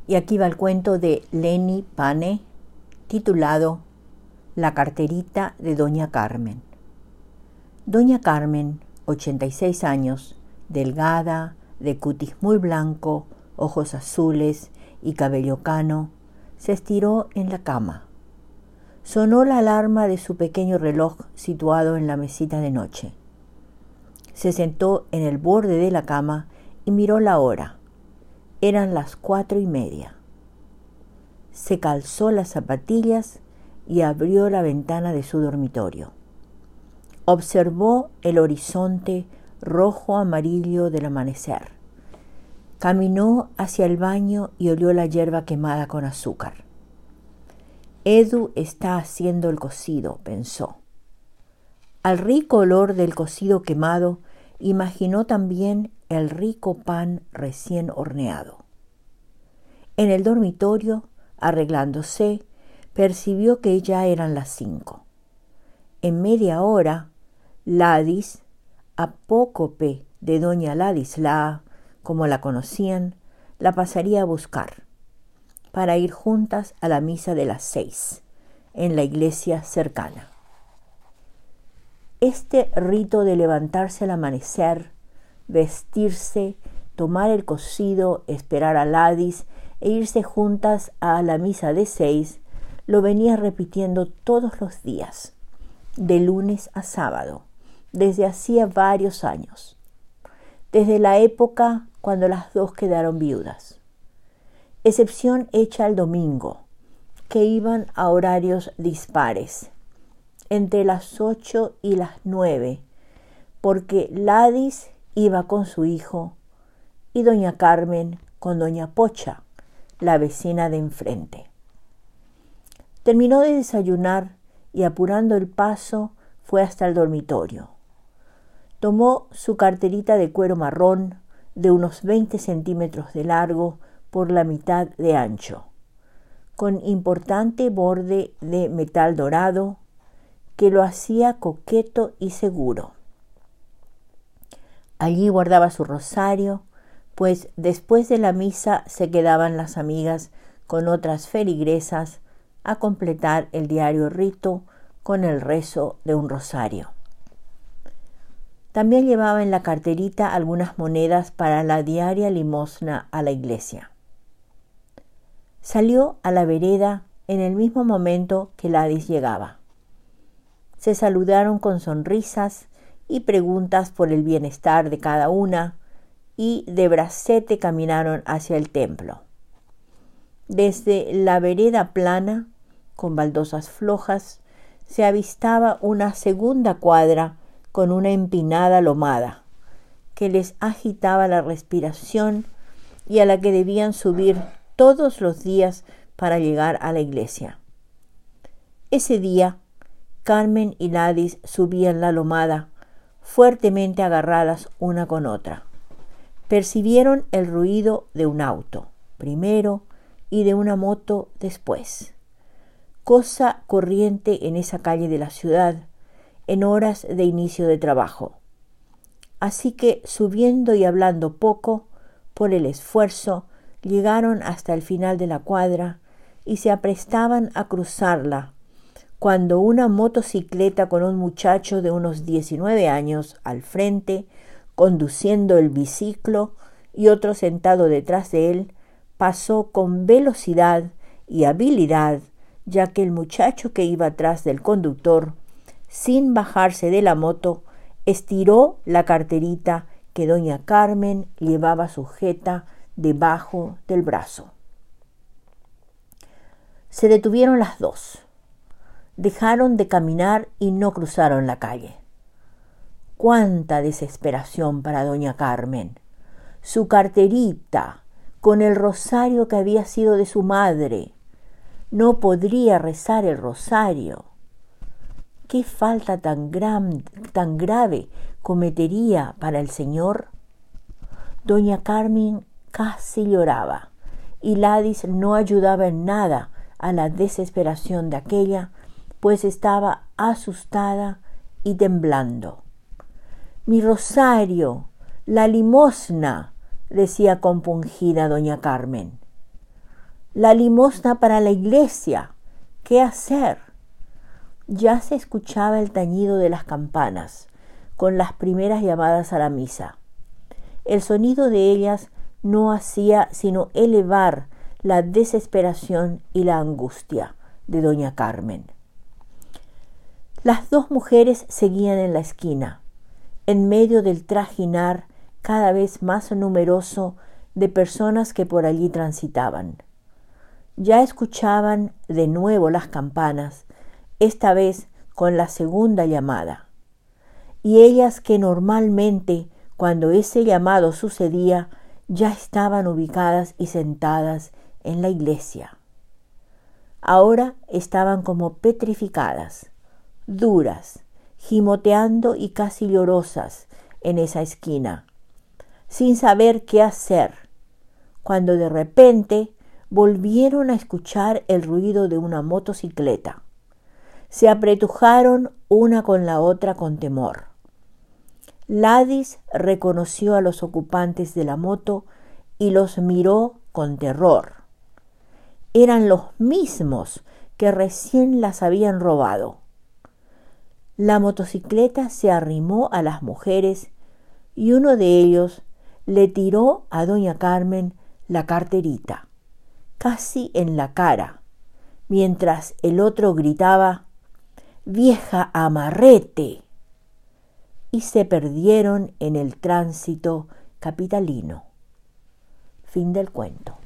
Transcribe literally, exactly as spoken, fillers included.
Y aquí va el cuento de Leni Pane, titulado La carterita de Doña Carmen. Doña Carmen, ochenta y seis años, delgada, de cutis muy blanco, ojos azules y cabello cano, se estiró en la cama. Sonó la alarma de su pequeño reloj situado en la mesita de noche. Se sentó en el borde de la cama y miró la hora. Eran las cuatro y media. Se calzó las zapatillas y abrió la ventana de su dormitorio. Observó el horizonte rojo-amarillo del amanecer. Caminó hacia el baño y olió la hierba quemada con azúcar. Edu está haciendo el cocido, pensó. Al rico olor del cocido quemado, imaginó también el rico pan recién horneado. En el dormitorio, arreglándose, percibió que ya eran las cinco. En media hora, Ladis, apócope de doña Ladislaa, como la conocían, la pasaría a buscar, para ir juntas a la misa de las seis, en la iglesia cercana. Este rito de levantarse al amanecer, vestirse, tomar el cocido, esperar a Ladis e irse juntas a la misa de seis, lo venía repitiendo todos los días, de lunes a sábado, desde hacía varios años, desde la época cuando las dos quedaron viudas. Excepción hecha el domingo, que iban a horarios dispares, entre las ocho y las nueve, porque Ladis iba con su hijo y doña Carmen con doña Pocha, la vecina de enfrente. Terminó de desayunar y apurando el paso fue hasta el dormitorio. Tomó su carterita de cuero marrón de unos veinte centímetros de largo por la mitad de ancho, con importante borde de metal dorado que lo hacía coqueto y seguro. Allí guardaba su rosario, pues después de la misa se quedaban las amigas con otras feligresas a completar el diario rito con el rezo de un rosario. También llevaba en la carterita algunas monedas para la diaria limosna a la iglesia. Salió a la vereda en el mismo momento que Ladis llegaba. Se saludaron con sonrisas y preguntas por el bienestar de cada una, y de bracete caminaron hacia el templo. Desde la vereda plana, con baldosas flojas, se avistaba una segunda cuadra con una empinada lomada, que les agitaba la respiración y a la que debían subir todos los días para llegar a la iglesia. Ese día, Carmen y Ladis subían la lomada, fuertemente agarradas una con otra. Percibieron el ruido de un auto, primero, y de una moto después. Cosa corriente en esa calle de la ciudad, en horas de inicio de trabajo. Así que, subiendo y hablando poco, por el esfuerzo, llegaron hasta el final de la cuadra y se aprestaban a cruzarla, cuando una motocicleta con un muchacho de unos diecinueve años al frente, conduciendo el biciclo y otro sentado detrás de él, pasó con velocidad y habilidad, ya que el muchacho que iba atrás del conductor, sin bajarse de la moto, estiró la carterita que doña Carmen llevaba sujeta debajo del brazo. Se detuvieron las dos. Dejaron de caminar y no cruzaron la calle. ¡Cuánta desesperación para doña Carmen! Su carterita, con el rosario que había sido de su madre. No podría rezar el rosario. ¿Qué falta tan, gran, tan grave cometería para el Señor? Doña Carmen casi lloraba, y Ladis no ayudaba en nada a la desesperación de aquella, pues estaba asustada y temblando. «Mi rosario, la limosna», decía compungida doña Carmen. La limosna para la iglesia. ¿Qué hacer? Ya se escuchaba el tañido de las campanas, con las primeras llamadas a la misa. El sonido de ellas no hacía sino elevar la desesperación y la angustia de doña Carmen. Las dos mujeres seguían en la esquina, en medio del trajinar cada vez más numeroso de personas que por allí transitaban. Ya escuchaban de nuevo las campanas, esta vez con la segunda llamada, y ellas que normalmente, cuando ese llamado sucedía, ya estaban ubicadas y sentadas en la iglesia. Ahora estaban como petrificadas, duras, gimoteando y casi llorosas en esa esquina, sin saber qué hacer, cuando de repente volvieron a escuchar el ruido de una motocicleta. Se apretujaron una con la otra con temor. Ladis reconoció a los ocupantes de la moto y los miró con terror. Eran los mismos que recién las habían robado. La motocicleta se arrimó a las mujeres y uno de ellos le tiró a doña Carmen la carterita, casi en la cara, mientras el otro gritaba: ¡Vieja amarrete! Y se perdieron en el tránsito capitalino. Fin del cuento.